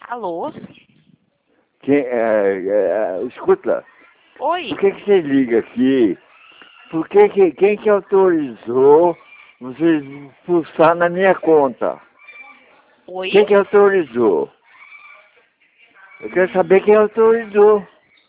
Alô? Escuta, Oi? por que você liga aqui? Quem que autorizou você pulsar na minha conta? Oi? Quem que autorizou? Eu quero saber quem autorizou.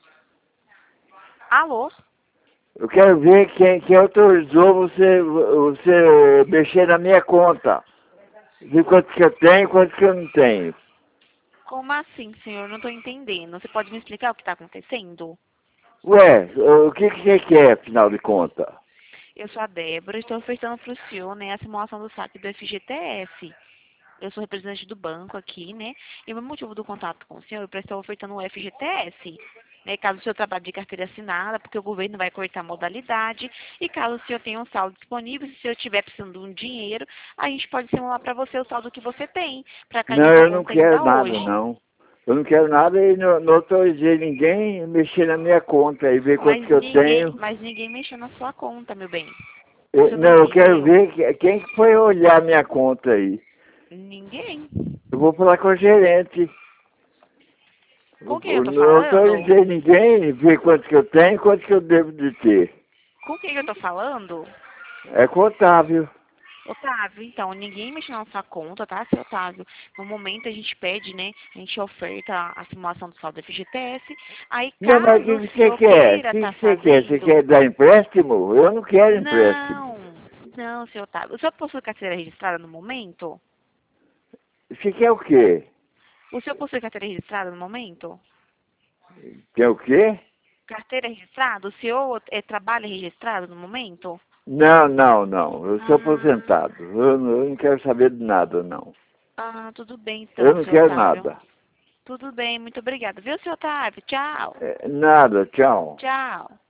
Alô? Eu quero ver quem autorizou você mexer na minha conta. Ver quanto que eu tenho e quanto que eu não tenho. Como assim, senhor? Não estou entendendo. Você pode me explicar o que está acontecendo? Ué, o que você quer, afinal de contas? Eu sou a Débora e estou ofertando para o senhor, né, a simulação do saque do FGTS. Eu sou representante do banco aqui, né? E o meu motivo do contato com o senhor é para estar ofertando o FGTS. Né, caso o senhor trabalhe de carteira assinada, porque o governo vai cortar a modalidade. E caso o senhor tenha um saldo disponível, se o senhor estiver precisando de um dinheiro, a gente pode simular para você o saldo que você tem, para que a Não, gente eu não conte quero ainda nada, hoje. não. Eu não quero nada e não autorizei ninguém a mexer na minha conta e ver quanto que eu tenho. Mas ninguém mexeu na sua conta, meu bem. O Eu- senhor não não, eu quero entendeu? ver quem que foi olhar minha conta aí. Ninguém. Eu vou falar com a gerente. Com quem eu Eu tô não falando? autorizei ninguém a ver quanto que eu tenho e quanto que eu devo de ter. Com quem eu tô falando? É contábil. Otávio, então, ninguém mexeu na sua conta, tá, seu Otávio? No momento a gente pede, né, a gente oferta a simulação do saldo FGTS, aí Não, mas o caso o que que você senhor quer? O queira que tá que você quer? Você fazendo, quer dar empréstimo? Eu não quero empréstimo. não, não, seu Otávio, o senhor possui carteira registrada no momento? Você quer o quê? O senhor possui carteira registrada no momento? Quer o quê? Carteira registrada? O senhor trabalha registrado no momento? Não, não, não. Eu sou Ah, aposentado. Eu não quero saber de nada, não. tudo bem Eu então, não seu quero Otávio. nada. Tudo bem, muito obrigada. Viu, seu Otávio? Tchau. Nada, tchau. Tchau.